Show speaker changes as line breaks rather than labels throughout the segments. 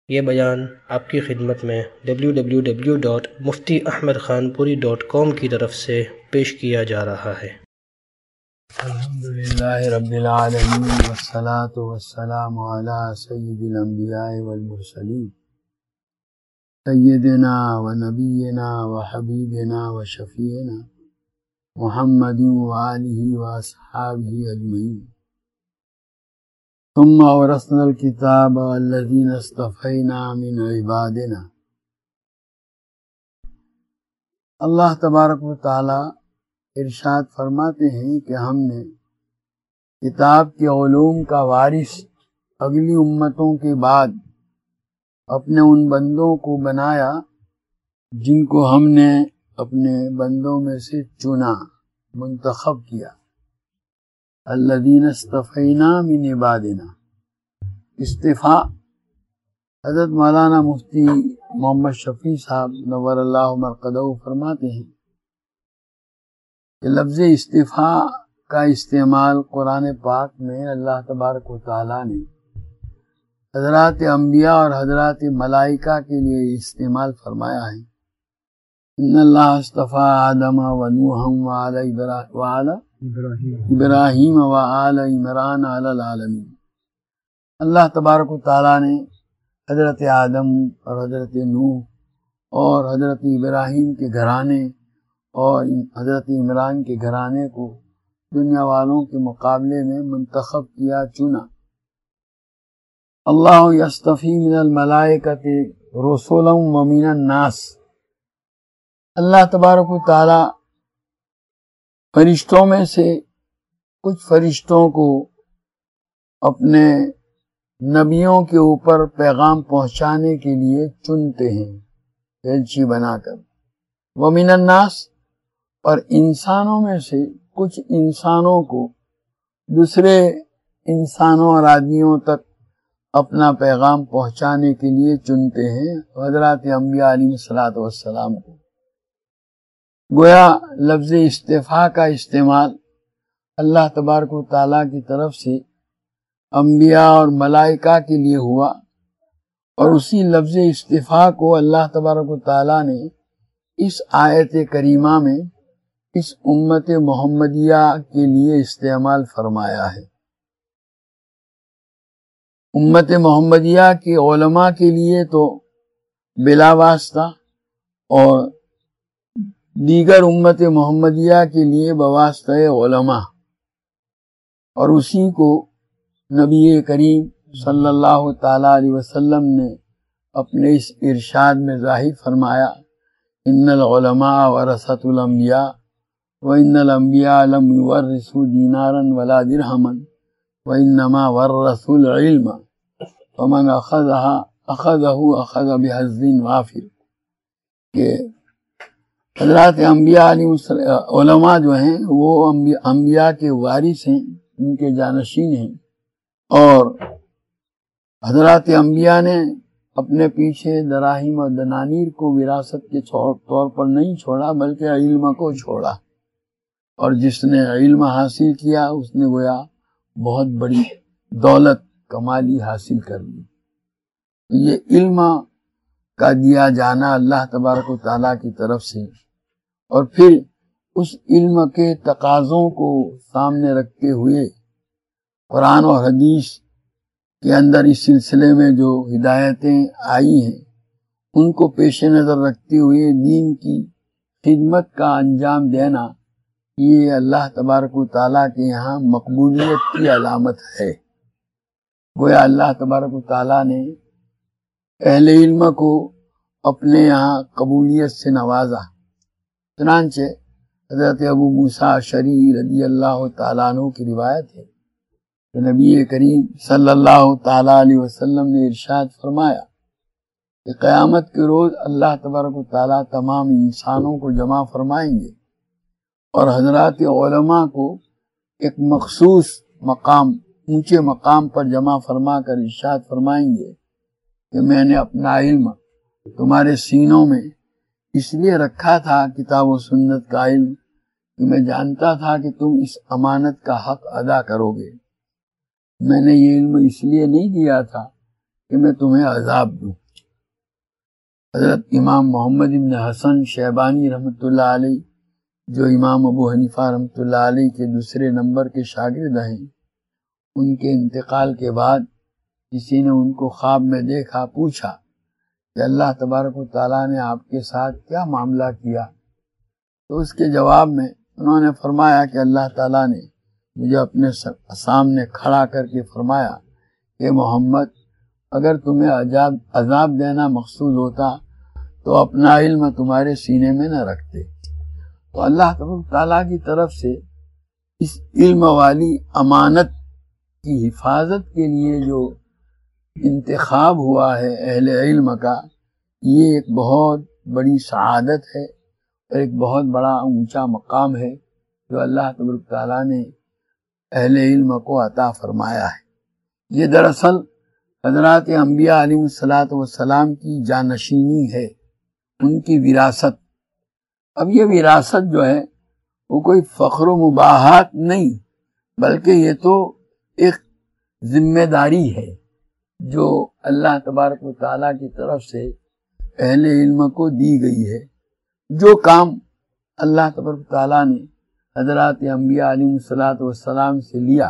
یہ بیان آپ کی خدمت میں www.muftiahmedkhanpuri.com کی طرف سے پیش کیا جا رہا ہے۔
الحمدللہ رب العالمین والصلاة والسلام علی سید الانبیاء والمرسلین سیدنا و نبینا و حبیبنا و شفیعنا محمد و آلہ و اصحابہ اجمعین۔ ثم اورثنا الکتاب الذین اصطفینا من عبادنا۔ اللہ تبارک و تعالی ارشاد فرماتے ہیں کہ ہم نے کتاب کے علوم کا وارث اگلی امتوں کے بعد اپنے ان بندوں کو بنایا جن کو ہم نے اپنے بندوں میں سے چنا، منتخب کیا۔ الذین اصطفینا من عبادنا، اصطفاء حضرت مولانا مفتی محمد شفیع صاحب نور اللہ مرقدہ فرماتے ہیں کہ لفظ اصطفاء کا استعمال قرآن پاک میں اللہ تبارک و تعالیٰ نے حضرات انبیاء اور حضرات ملائکہ کے لیے استعمال فرمایا ہے۔ ان اللہ اصطفیٰ آدم و نوحا وآل ابراہیم وآل عمران علی العالمین۔ اللہ تبارک و تعالیٰ نے حضرت آدم اور حضرت نوح اور حضرت ابراہیم کے گھرانے اور حضرت عمران کے گھرانے کو دنیا والوں کے مقابلے میں منتخب کیا، چنا۔ اللہ یصطفی من الملائکۃ رسلا ومن الناس، اللہ تبارک و تعالی فرشتوں میں سے کچھ فرشتوں کو اپنے نبیوں کے اوپر پیغام پہنچانے کے لیے چنتے ہیں ایلچی بنا کر، ومن الناس، اور انسانوں میں سے کچھ انسانوں کو دوسرے انسانوں اور آدمیوں تک اپنا پیغام پہنچانے کے لیے چنتے ہیں حضرات انبیاء علیہ السلام کو۔ گویا لفظ اصطفاء کا استعمال اللہ تبارک و تعالیٰ کی طرف سے انبیاء اور ملائکہ کے لیے ہوا، اور اسی لفظ اصطفاء کو اللہ تبارک و تعالیٰ نے اس آیت کریمہ میں اس امت محمدیہ کے لیے استعمال فرمایا ہے۔ امت محمدیہ کے علماء کے لیے تو بلا واسطہ، اور دیگر امت محمدیہ کے لیے بواسطہ علماء، اور اسی کو نبی کریم صلی اللہ تعالیٰ علیہ وسلم نے اپنے اس ارشاد میں ظاہر فرمایا، ان العلماء ورثۃ الانبیاء وَإِنَّ الْأَنْبِيَاءَ لَمْ يُوَرِّثُوا دِينَارًا وَلَا دِرْهَمًا وَإِنَّمَا وَرَّثُوا الْعِلْمَ فَمَنْ أَخَذَهُ بِحَظٍّ وَافِرٍ، کہ حضرات انبیاء علماء جو ہیں وہ انبیاء کے وارث ہیں، ان کے جانشین ہیں، اور حضرات انبیاء نے اپنے پیچھے دراہیم اور دنانیر کو وراثت کے طور پر نہیں چھوڑا، بلکہ علم کو چھوڑا، اور جس نے علم حاصل کیا اس نے گویا بہت بڑی دولت کمالی حاصل کر لی۔ یہ علم کا دیا جانا اللہ تبارک و تعالیٰ کی طرف سے، اور پھر اس علم کے تقاضوں کو سامنے رکھتے ہوئے قرآن اور حدیث کے اندر اس سلسلے میں جو ہدایتیں آئی ہیں ان کو پیش نظر رکھتے ہوئے دین کی خدمت کا انجام دینا، یہ اللہ تبارک و تعالیٰ کے یہاں مقبولیت کی علامت ہے۔ گویا اللہ تبارک و تعالیٰ نے اہل علم کو اپنے یہاں قبولیت سے نوازا۔ چنانچہ حضرت ابو موسیٰ اشعری رضی اللہ تعالیٰ عنہ کی روایت ہے کہ نبی کریم صلی اللہ تعالیٰ علیہ وسلم نے ارشاد فرمایا کہ قیامت کے روز اللہ تبارک و تعالیٰ تمام انسانوں کو جمع فرمائیں گے، اور حضرات علماء کو ایک مخصوص مقام، اونچے مقام پر جمع فرما کر ارشاد فرمائیں گے کہ میں نے اپنا علم تمہارے سینوں میں اس لیے رکھا تھا، کتاب و سنت کا علم، کہ میں جانتا تھا کہ تم اس امانت کا حق ادا کرو گے۔ میں نے یہ علم اس لیے نہیں دیا تھا کہ میں تمہیں عذاب دوں، حضرت امام محمد بن حسن شیبانی رحمۃ اللہ علیہ جو امام ابو حنیفہ رحمۃ اللہ علیہ کے دوسرے نمبر کے شاگرد ہیں، ان کے انتقال کے بعد کسی نے ان کو خواب میں دیکھا، پوچھا کہ اللہ تبارک و تعالیٰ نے آپ کے ساتھ کیا معاملہ کیا؟ تو اس کے جواب میں انہوں نے فرمایا کہ اللہ تعالیٰ نے مجھے اپنے سامنے کھڑا کر کے فرمایا کہ محمد، اگر تمہیں عذاب دینا مقصود ہوتا تو اپنا علم تمہارے سینے میں نہ رکھتے۔ تو اللہ تعالیٰ کی طرف سے اس علم والی امانت کی حفاظت کے لیے جو انتخاب ہوا ہے اہل علم کا، یہ ایک بہت بڑی سعادت ہے اور ایک بہت بڑا اونچا مقام ہے جو اللہ تبارک تعالیٰ نے اہل علم کو عطا فرمایا ہے۔ یہ دراصل حضرات انبیاء علیہ الصلاۃ والسلام کی جانشینی ہے، ان کی وراثت۔ اب یہ وراثت جو ہے وہ کوئی فخر و مباحات نہیں، بلکہ یہ تو ایک ذمہ داری ہے جو اللہ تبارک و تعالیٰ کی طرف سے اہل علم کو دی گئی ہے۔ جو کام اللہ تبارک و تعالیٰ نے حضرات انبیاء علیہ الصلاۃ والسلام سے لیا،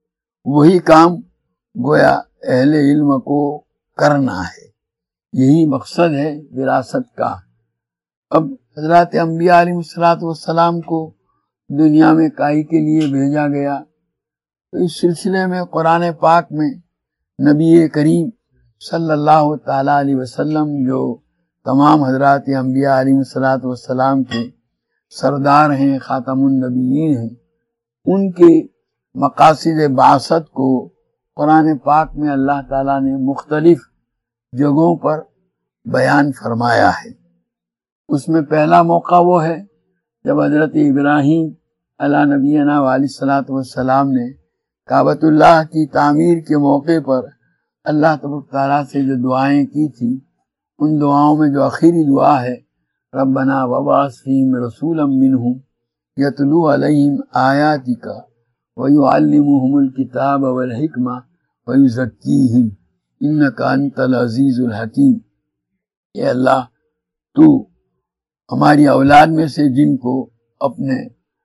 وہی کام گویا اہل علم کو کرنا ہے۔ یہی مقصد ہے وراثت کا۔ اب حضرات انبیاء علیہ الصلاۃ والسلام کو دنیا میں کائی کے لیے بھیجا گیا، تو اس سلسلے میں قرآن پاک میں نبی کریم صلی اللہ تعالیٰ علیہ وسلم جو تمام حضرات انبیاء علیہ الصلاۃ والسلام کے سردار ہیں، خاتم النبیین ہیں، ان کے مقاصد بعثت کو قرآن پاک میں اللہ تعالیٰ نے مختلف جگہوں پر بیان فرمایا ہے۔ اس میں پہلا موقع وہ ہے جب حضرت ابراہیم علیہ نبینا علیہ الصلاۃ والسلام نے کعبۃ اللہ کی تعمیر کے موقع پر اللہ تبارک تعالیٰ سے جو دعائیں کی تھی، ان دعاؤں میں جو آخری دعا ہے ربنا وابعث فیہم رسولا منہم یتلو علیہم آیاتک ویعلمہم الکتاب والحکمہ ویزکیہم انک انت العزیز الحکیم۔ اے اللہ، تو ہماری اولاد میں سے جن کو اپنے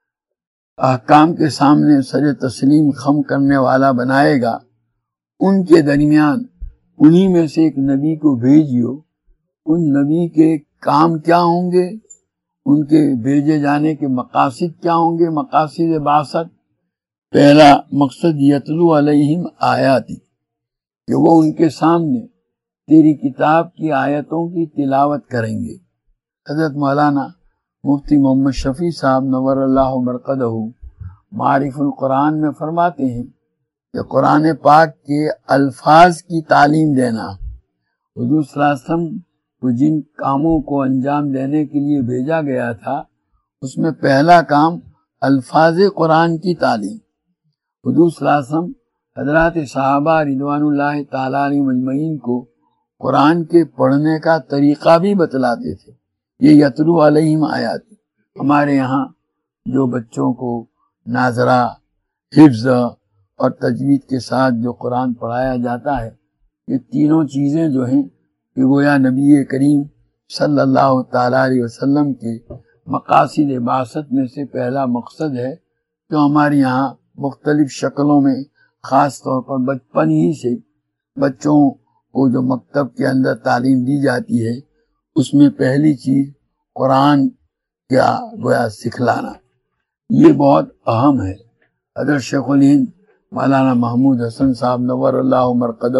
احکام کے سامنے سر تسلیم خم کرنے والا بنائے گا، ان کے درمیان انہی میں سے ایک نبی کو بھیجیو۔ ان نبی کے کام کیا ہوں گے، ان کے بھیجے جانے کے مقاصد کیا ہوں گے، مقاصد بعثت؟ پہلا مقصد یتلو علیہم آیاتی، کہ وہ ان کے سامنے تیری کتاب کی آیتوں کی تلاوت کریں گے۔ حضرت مولانا مفتی محمد شفیع صاحب نور اللہ مرقدہ معارف القرآن میں فرماتے ہیں کہ قرآن پاک کے الفاظ کی تعلیم دینا، حضور صلی اللہ علیہ وسلم کو جن کاموں کو انجام دینے کے لیے بھیجا گیا تھا، اس میں پہلا کام الفاظ قرآن کی تعلیم۔ حضور صلی اللہ علیہ وسلم حضرات صحابہ رضوان اللہ تعالیٰ علیہم اجمعین کو قرآن کے پڑھنے کا طریقہ بھی بتلاتے تھے۔ یہ یتلو علیہم آیات، ہمارے یہاں جو بچوں کو ناظرہ، حفظ اور تجوید کے ساتھ جو قرآن پڑھایا جاتا ہے، یہ تینوں چیزیں جو ہیں کہ گویا نبی کریم صلی اللہ تعالیٰ علیہ وسلم کے مقاصد بعثت میں سے پہلا مقصد ہے، جو ہمارے یہاں مختلف شکلوں میں خاص طور پر بچپن ہی سے بچوں کو جو مکتب کے اندر تعلیم دی جاتی ہے، اس میں پہلی چیز قرآن کیا گویا سکھلانا، یہ بہت اہم ہے۔ حضرت شیخ الہند مولانا محمود حسن صاحب نور اللہ مرقدہ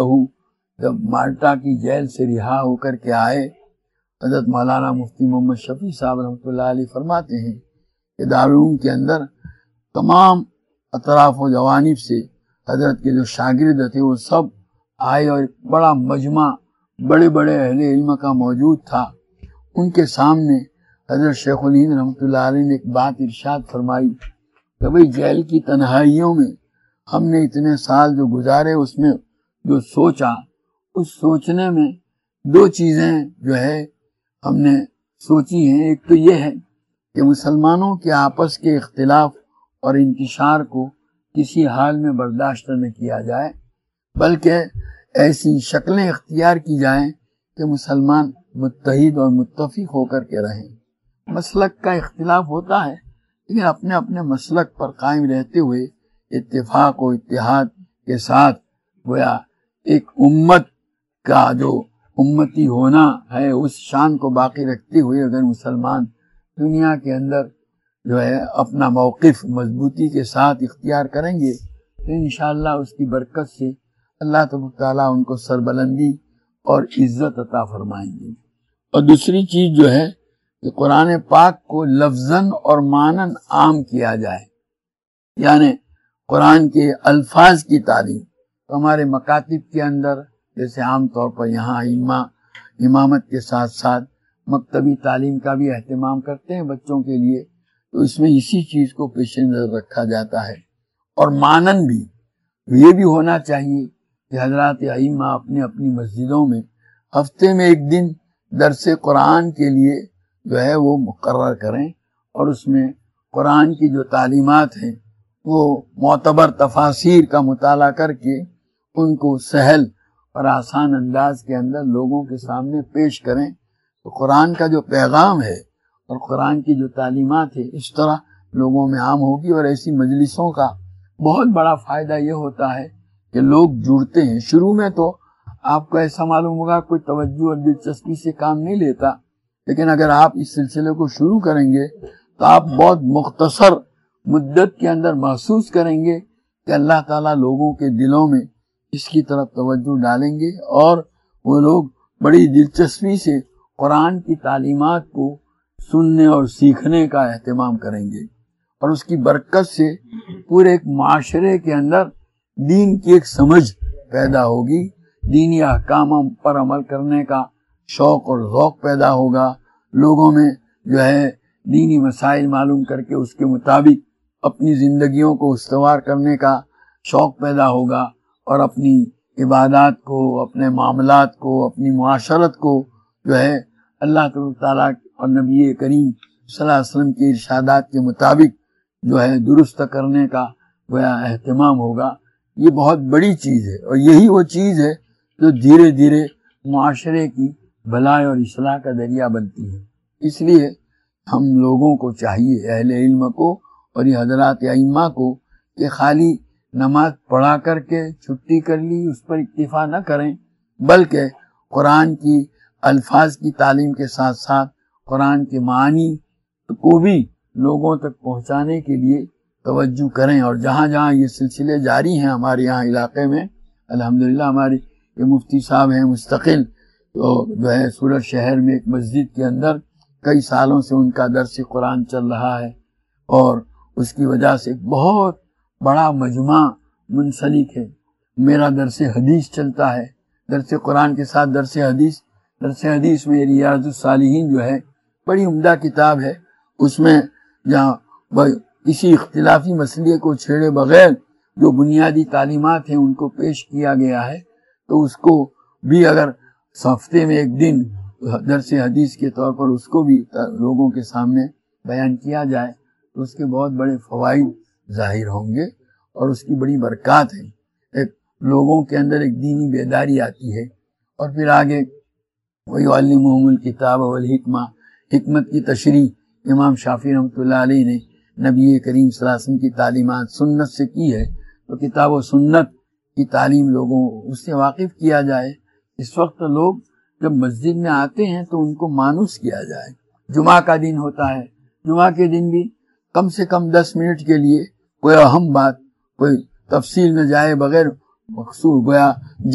جب مالٹا کی جیل سے رہا ہو کر کے آئے، حضرت مولانا مفتی محمد شفیع صاحب رحمۃ اللہ علیہ فرماتے ہیں کہ دارالعلوم کے اندر تمام اطراف و جوانب سے حضرت کے جو شاگرد تھے وہ سب آئے، اور ایک بڑا مجمع بڑے بڑے اہل علم کا موجود تھا۔ ان کے سامنے حضرت شیخ الہند رحمۃ اللہ علیہ نے ایک بات ارشاد فرمائی کہ بھئی جیل کی تنہائیوں میں ہم نے اتنے سال جو گزارے، اس میں جو سوچا، اس سوچنے میں دو چیزیں جو ہے ہم نے سوچی ہیں۔ ایک تو یہ ہے کہ مسلمانوں کے آپس کے اختلاف اور انتشار کو کسی حال میں برداشت نہ کیا جائے، بلکہ ایسی شکلیں اختیار کی جائیں کہ مسلمان متحد اور متفق ہو کر کے رہیں۔ مسلک کا اختلاف ہوتا ہے لیکن اپنے اپنے مسلک پر قائم رہتے ہوئے اتفاق و اتحاد کے ساتھ گویا ایک امت کا جو امتی ہونا ہے اس شان کو باقی رکھتے ہوئے اگر مسلمان دنیا کے اندر جو ہے اپنا موقف مضبوطی کے ساتھ اختیار کریں گے تو انشاءاللہ اس کی برکت سے اللہ تبارک تعالیٰ ان کو سربلندی اور عزت عطا فرمائیں گے۔ اور دوسری چیز جو ہے کہ قرآن پاک کو لفظاً اور معناً عام کیا جائے، یعنی قرآن کے الفاظ کی تعلیم ہمارے مکاتب کے اندر، جیسے عام طور پر یہاں امامت کے ساتھ ساتھ مکتبی تعلیم کا بھی اہتمام کرتے ہیں بچوں کے لیے، تو اس میں اسی چیز کو پیش نظر رکھا جاتا ہے۔ اور مانن بھی یہ بھی ہونا چاہیے کہ حضرات ائمہ اپنی اپنی مسجدوں میں ہفتے میں ایک دن درس قرآن کے لیے جو ہے وہ مقرر کریں، اور اس میں قرآن کی جو تعلیمات ہیں وہ معتبر تفاسیر کا مطالعہ کر کے ان کو سہل اور آسان انداز کے اندر لوگوں کے سامنے پیش کریں، تو قرآن کا جو پیغام ہے اور قرآن کی جو تعلیمات ہے اس طرح لوگوں میں عام ہوگی۔ اور ایسی مجلسوں کا بہت بڑا فائدہ یہ ہوتا ہے کہ لوگ جڑتے ہیں۔ شروع میں تو آپ کو ایسا معلوم ہوگا کوئی توجہ اور دلچسپی سے کام نہیں لیتا، لیکن اگر آپ اس سلسلے کو شروع کریں گے تو آپ بہت مختصر مدت کے اندر محسوس کریں گے کہ اللہ تعالیٰ لوگوں کے دلوں میں اس کی طرف توجہ ڈالیں گے اور وہ لوگ بڑی دلچسپی سے قرآن کی تعلیمات کو سننے اور سیکھنے کا اہتمام کریں گے، اور اس کی برکت سے پورے ایک معاشرے کے اندر دین کی ایک سمجھ پیدا ہوگی، دینی احکام پر عمل کرنے کا شوق اور ذوق پیدا ہوگا، لوگوں میں جو ہے دینی مسائل معلوم کر کے اس کے مطابق اپنی زندگیوں کو استوار کرنے کا شوق پیدا ہوگا، اور اپنی عبادات کو، اپنے معاملات کو، اپنی معاشرت کو جو ہے اللہ تعالیٰ اور نبی کریم صلی اللہ علیہ وسلم کے ارشادات کے مطابق جو ہے درست کرنے کا گویا اہتمام ہوگا۔ یہ بہت بڑی چیز ہے، اور یہی وہ چیز ہے جو دھیرے دھیرے معاشرے کی بھلائی اور اصلاح کا ذریعہ بنتی ہے۔ اس لیے ہم لوگوں کو چاہیے، اہل علم کو اور یہ حضرات ائمہ کو، کہ خالی نماز پڑھا کر کے چھٹی کر لی اس پر اکتفا نہ کریں، بلکہ قرآن کی الفاظ کی تعلیم کے ساتھ ساتھ قرآن کے معانی کو بھی لوگوں تک پہنچانے کے لیے توجہ کریں۔ اور جہاں جہاں یہ سلسلے جاری ہیں ہمارے یہاں علاقے میں، الحمدللہ ہمارے یہ مفتی صاحب ہیں مستقل، تو جو ہے سورت شہر میں ایک مسجد کے اندر کئی سالوں سے ان کا درس قرآن چل رہا ہے، اور اس کی وجہ سے بہت بڑا مجمع منسلک ہے۔ میرا درس حدیث چلتا ہے، درس قرآن کے ساتھ درس حدیث میں ریاض الصالحین جو ہے بڑی عمدہ کتاب ہے، اس میں جہاں کسی اختلافی مسئلے کو چھیڑے بغیر جو بنیادی تعلیمات ہیں ان کو پیش کیا گیا ہے، تو اس کو بھی اگر ہفتے میں ایک دن درس حدیث کے طور پر اس کو بھی لوگوں کے سامنے بیان کیا جائے تو اس کے بہت بڑے فوائد ظاہر ہوں گے، اور اس کی بڑی برکات ہے۔ ایک لوگوں کے اندر ایک دینی بیداری آتی ہے، اور پھر آگے وَيُعَلِّمُهُمُ الْكِتَابَ وَالْحِکْمَةَ، حکمت کی تشریح امام شافعی رحمۃ اللہ علیہ نے نبی کریم صلی اللہ علیہ وسلم کی تعلیمات سنت سے کی ہے، تو کتاب و سنت کی تعلیم لوگوں اس سے واقف کیا جائے۔ اس وقت لوگ جب مسجد میں آتے ہیں تو ان کو مانوس کیا جائے۔ جمعہ کا دن ہوتا ہے، جمعہ کے دن بھی کم سے کم 10 منٹ کے لیے کوئی اہم بات، کوئی تفصیل میں جائے بغیر مخصوص گویا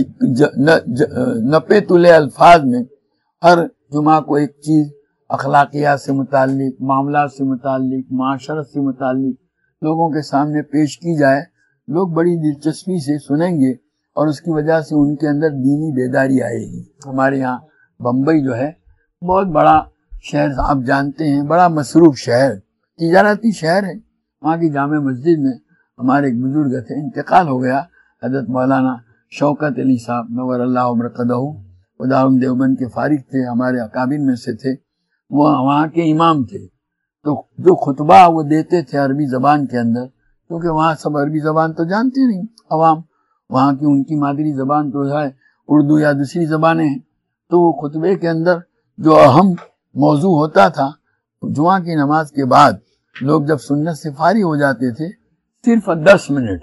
نپے تلے الفاظ میں ہر جمعہ کو ایک چیز اخلاقیات سے متعلق، معاملات سے متعلق، معاشرت سے متعلق لوگوں کے سامنے پیش کی جائے، لوگ بڑی دلچسپی سے سنیں گے، اور اس کی وجہ سے ان کے اندر دینی بیداری آئے گی۔ ہمارے یہاں بمبئی جو ہے بہت بڑا شہر، آپ جانتے ہیں، بڑا مصروف شہر، تجارتی شہر ہے۔ وہاں کی جامع مسجد میں ہمارے ایک بزرگ تھے، انتقال ہو گیا، حضرت مولانا شوکت علی صاحب نور اللہ مرقدہ، وہ دارالعلوم دیوبند کے فارغ تھے، ہمارے اکابر میں سے تھے، وہ وہاں کے امام تھے۔ تو جو خطبہ وہ دیتے تھے عربی زبان کے اندر، کیونکہ وہاں سب عربی زبان تو جانتے نہیں عوام، وہاں کی ان کی مادری زبان تو ہے اردو یا دوسری زبانیں ہیں، تو وہ خطبے کے اندر جو اہم موضوع ہوتا تھا جمعہ کی نماز کے بعد لوگ جب سنت سے فارغ ہو جاتے تھے صرف 10 منٹ،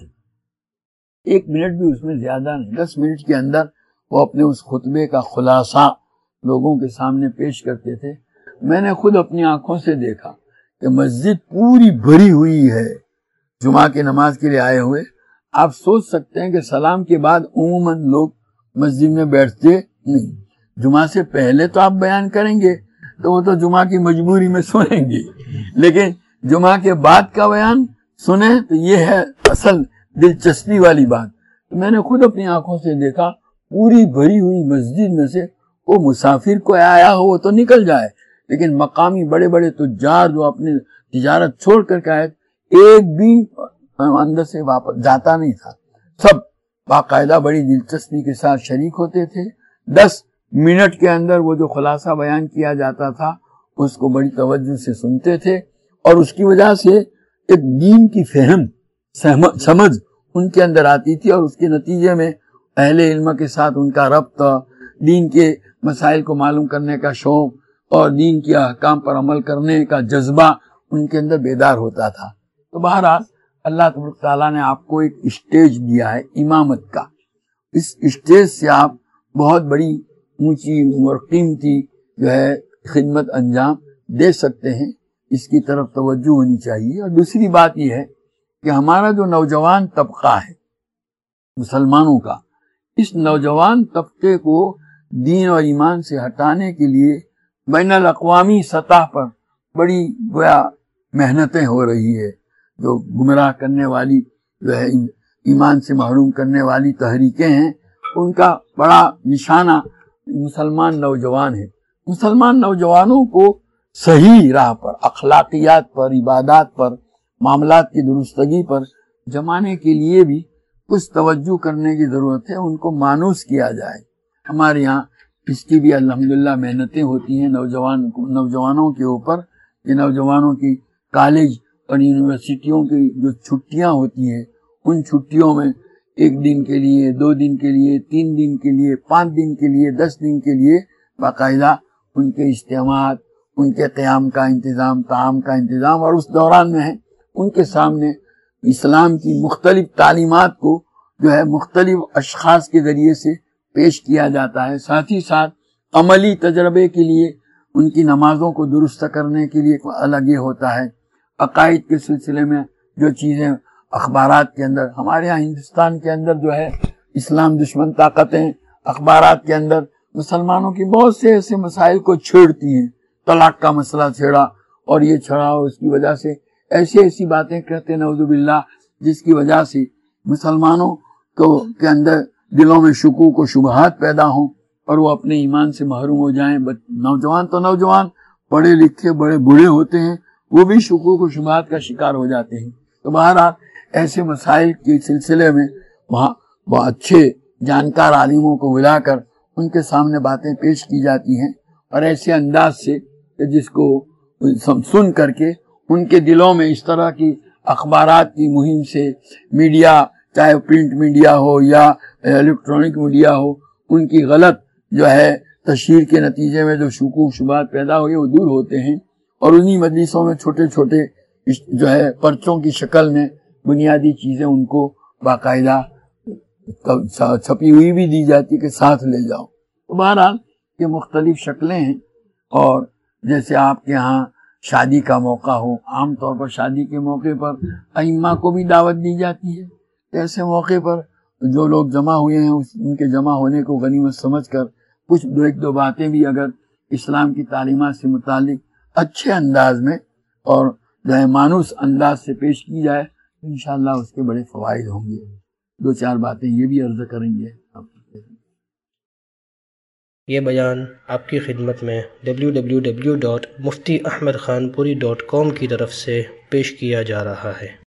1 منٹ بھی اس میں زیادہ نہیں، 10 منٹ کے اندر وہ اپنے اس خطبے کا خلاصہ لوگوں کے سامنے پیش کرتے تھے۔ میں نے خود اپنی آنکھوں سے دیکھا کہ مسجد پوری بھری ہوئی ہے جمعہ کی نماز کے لیے آئے ہوئے۔ آپ سوچ سکتے ہیں کہ سلام کے بعد عموماً لوگ مسجد میں بیٹھتے نہیں، جمعہ سے پہلے تو آپ بیان کریں گے تو وہ تو جمعہ کی مجبوری میں سنیں گے، لیکن جمعہ کے بعد کا بیان سنیں تو یہ ہے اصل دلچسپی والی بات۔ تو میں نے خود اپنی آنکھوں سے دیکھا پوری بھری ہوئی مسجد میں سے وہ مسافر کو آیا ہو وہ تو نکل جائے، لیکن مقامی بڑے بڑے تجار جو اپنی تجارت چھوڑ کر کے آئے ایک بھی اندر سے واپس جاتا نہیں تھا، سب باقاعدہ بڑی دلچسپی کے ساتھ شریک ہوتے تھے۔ 10 منٹ کے اندر وہ جو خلاصہ بیان کیا جاتا تھا اس کو بڑی توجہ سے سنتے تھے، اور اس کی وجہ سے ایک دین کی سمجھ ان کے اندر آتی تھی، اور اس کے نتیجے میں اہل علم کے ساتھ ان کا ربط، دین کے مسائل کو معلوم کرنے کا شوق اور دین کے احکام پر عمل کرنے کا جذبہ ان کے اندر بیدار ہوتا تھا۔ تو بہرحال اللہ تبارک تعالیٰ نے آپ کو ایک اسٹیج دیا ہے امامت کا، اس اسٹیج سے آپ بہت بڑی اونچی اور قیمتی جو ہے خدمت انجام دے سکتے ہیں، اس کی طرف توجہ ہونی چاہیے۔ اور دوسری بات یہ ہے کہ ہمارا جو نوجوان طبقہ ہے مسلمانوں کا، اس نوجوان طبقے کو دین اور ایمان سے ہٹانے کے لیے بین الاقوامی سطح پر بڑی گویا محنتیں ہو رہی ہے، جو گمراہ کرنے والی جو ہے ایمان سے محروم کرنے والی تحریکیں ہیں، ان کا بڑا نشانہ مسلمان نوجوان ہے۔ مسلمان نوجوانوں کو صحیح راہ پر، اخلاقیات پر، عبادات پر، معاملات کی درستگی پر جمانے کے لیے بھی کچھ توجہ کرنے کی ضرورت ہے، ان کو مانوس کیا جائے۔ ہمارے یہاں اس کی بھی الحمدللہ محنتیں ہوتی ہیں نوجوانوں کے اوپر۔ یہ نوجوانوں کی کالج اور یونیورسٹیوں کی جو چھٹیاں ہوتی ہیں، ان چھٹیوں میں 1 دن کے لیے، 2 دن کے لیے، 3 دن کے لیے، 5 دن کے لیے، 10 دن کے لیے باقاعدہ ان کے اجتماعات، ان کے قیام کا انتظام، طعام کا انتظام، اور اس دوران میں ان کے سامنے اسلام کی مختلف تعلیمات کو جو ہے مختلف اشخاص کے ذریعے سے پیش کیا جاتا ہے۔ ساتھ ہی ساتھ عملی تجربے کے لیے ان کی نمازوں کو درست کرنے کے لیے الگ یہ ہوتا ہے۔ عقائد کے سلسلے میں جو چیزیں اخبارات کے اندر، ہمارے یہاں ہندوستان کے اندر جو ہے اسلام دشمن طاقتیں اخبارات کے اندر مسلمانوں کی بہت سے ایسے مسائل کو چھیڑتی ہیں، طلاق کا مسئلہ چھیڑا اور یہ چھڑا، اور اس کی وجہ سے ایسی باتیں کہتے نعوذ باللہ، جس کی وجہ سے مسلمانوں کے اندر دلوں میں شکوک و شبہات پیدا ہوں اور وہ اپنے ایمان سے محروم ہو جائیں۔ نوجوان تو نوجوان، پڑھے لکھے بڑے بوڑھے ہوتے ہیں، وہ بھی شکوک و شبہات کا شکار ہو جاتے ہیں۔ تو بہرحال ایسے مسائل کے سلسلے میں وہاں بہت اچھے جانکار عالموں کو بلا کر ان کے سامنے باتیں پیش کی جاتی ہیں، اور ایسے انداز سے کہ جس کو سن کر کے ان کے دلوں میں اس طرح کی اخبارات کی مہم سے میڈیا، چاہے پرنٹ میڈیا ہو یا الیکٹرانک میڈیا ہو، ان کی غلط جو ہے تشہیر کے نتیجے میں جو شکوک شبہات پیدا ہوئے وہ دور ہوتے ہیں، اور انہی مجلسوں میں چھوٹے چھوٹے جو ہے پرچوں کی شکل میں بنیادی چیزیں ان کو باقاعدہ چھپی ہوئی بھی دی جاتی کہ ساتھ لے جاؤ۔ تو بہرحال یہ مختلف شکلیں ہیں، اور جیسے آپ کے ہاں شادی کا موقع ہو، عام طور پر شادی کے موقع پر ائمہ کو بھی دعوت دی جاتی ہے، ایسے موقع پر جو لوگ جمع ہوئے ہیں ان کے جمع ہونے کو غنیمت سمجھ کر کچھ ایک دو باتیں بھی اگر اسلام کی تعلیمات سے متعلق اچھے انداز میں اور جو ہے مانوس انداز سے پیش کی جائے تو انشاءاللہ اس کے بڑے فوائد ہوں گے۔ 2-4 باتیں یہ بھی عرض کریں گے۔
یہ بیان آپ کی خدمت میں www.muftiahmedkhanpuri.com کی طرف سے پیش کیا جا رہا ہے۔